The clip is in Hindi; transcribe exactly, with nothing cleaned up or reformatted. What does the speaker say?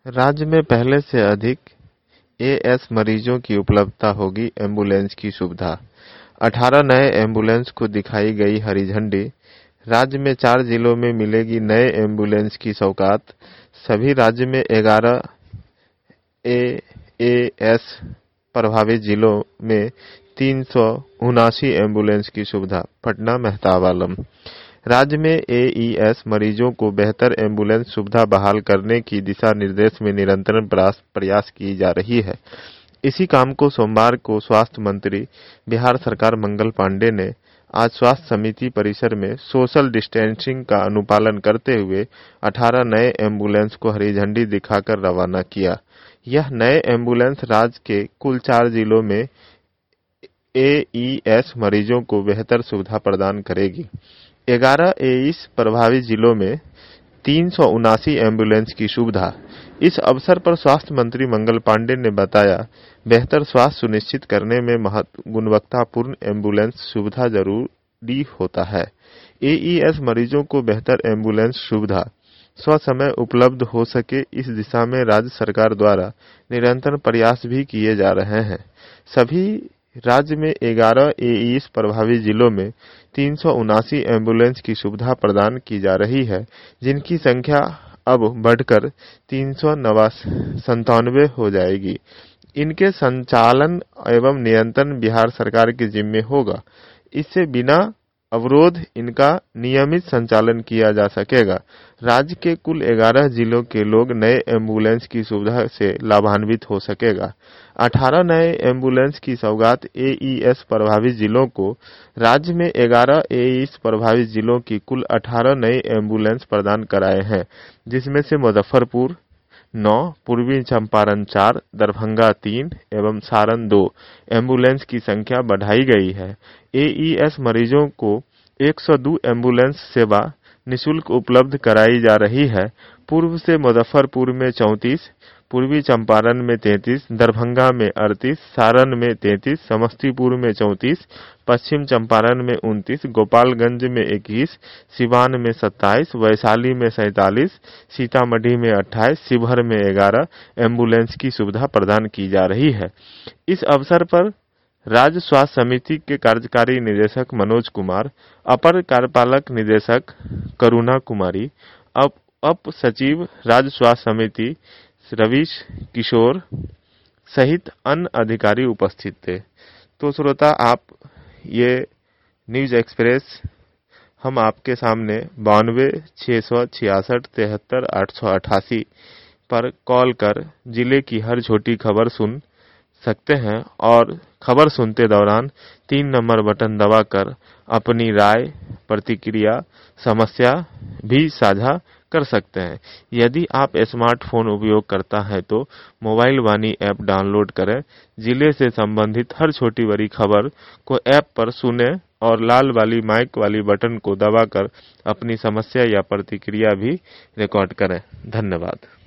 राज्य में पहले से अधिक एएस मरीजों की उपलब्धता होगी, एम्बुलेंस की सुविधा। अठारह नए एम्बुलेंस को दिखाई गई हरी झंडी। राज्य में चार जिलों में मिलेगी नए एम्बुलेंस की सौगात। सभी राज्य में ग्यारह एएस प्रभावित जिलों में तीन सौ उनासी एम्बुलेंस की सुविधा। पटना मेहताब आलम। राज्य में एईएस मरीजों को बेहतर एम्बुलेंस सुविधा बहाल करने की दिशा निर्देश में निरंतर प्रयास की जा रही है। इसी काम को सोमवार को स्वास्थ्य मंत्री बिहार सरकार मंगल पांडे ने आज स्वास्थ्य समिति परिसर में सोशल डिस्टेंसिंग का अनुपालन करते हुए अठारह नए एम्बुलेंस को हरी झंडी दिखाकर रवाना किया। यह नए एम्बुलेंस राज्य के कुल चार जिलों में एईएस मरीजों को बेहतर सुविधा प्रदान करेगी। ग्यारह एईएस प्रभावित जिलों में तीन सौ उनासी एम्बुलेंस की सुविधा। इस अवसर पर स्वास्थ्य मंत्री मंगल पांडे ने बताया, बेहतर स्वास्थ्य सुनिश्चित करने में गुणवत्तापूर्ण एम्बुलेंस सुविधा जरूरी होता है। एईएस मरीजों को बेहतर एम्बुलेंस सुविधा स्वसमय उपलब्ध हो सके, इस दिशा में राज्य सरकार द्वारा निरंतर प्रयास भी किए जा रहे हैं। सभी राज्य में ग्यारह एईएस प्रभावित जिलों में तीन सौ उनासी एम्बुलेंस की सुविधा प्रदान की जा रही है, जिनकी संख्या अब बढ़कर तीन सौ संतानवे हो जाएगी। इनके संचालन एवं नियंत्रण बिहार सरकार के जिम्मे होगा। इससे बिना अवरोध इनका नियमित संचालन किया जा सकेगा। राज्य के कुल ग्यारह जिलों के लोग नए एम्बुलेंस की सुविधा से लाभान्वित हो सकेगा। अठारह नए एम्बुलेंस की सौगात एईएस प्रभावित जिलों को। राज्य में ग्यारह एईएस प्रभावित जिलों की कुल अठारह नए एम्बुलेंस प्रदान कराए हैं, जिसमें से मुजफ्फरपुर नौ, पूर्वी चंपारण चार, दरभंगा तीन एवं सारण दो एम्बुलेंस की संख्या बढ़ाई गई है। एईएस मरीजों को एक सौ दो एम्बुलेंस सेवा निःशुल्क उपलब्ध कराई जा रही है। पूर्व से मुजफ्फरपुर में चौंतीस, पूर्वी चंपारण में तैंतीस, दरभंगा में अड़तीस, सारण में तैंतीस, समस्तीपुर में चौंतीस, पश्चिम चंपारण में उनतीस, गोपालगंज में इक्कीस, सिवान में सत्ताईस, वैशाली में सैंतालीस, सीतामढ़ी में अट्ठाईस, शिवहर में ग्यारह एम्बुलेंस की सुविधा प्रदान की जा रही है। इस अवसर पर राज्य स्वास्थ्य समिति के कार्यकारी निदेशक मनोज कुमार, अपर कार्यपालक निदेशक करुणा कुमारी, अप अप सचिव राज्य स्वास्थ्य समिति रवीश किशोर सहित अन्य अधिकारी उपस्थित थे। तो श्रोता, आप ये न्यूज एक्सप्रेस हम आपके सामने बानवे छः सौ छियासठ तिहत्तर आठ सौ अठासी पर कॉल कर जिले की हर छोटी खबर सुन सकते हैं और खबर सुनते दौरान तीन नंबर बटन दबाकर अपनी राय, प्रतिक्रिया, समस्या भी साझा कर सकते हैं। यदि आप स्मार्टफोन उपयोग करता है तो मोबाइल वाणी ऐप डाउनलोड करें। जिले से संबंधित हर छोटी बड़ी खबर को ऐप पर सुने और लाल वाली माइक वाली बटन को दबाकर अपनी समस्या या प्रतिक्रिया भी रिकॉर्ड करें। धन्यवाद।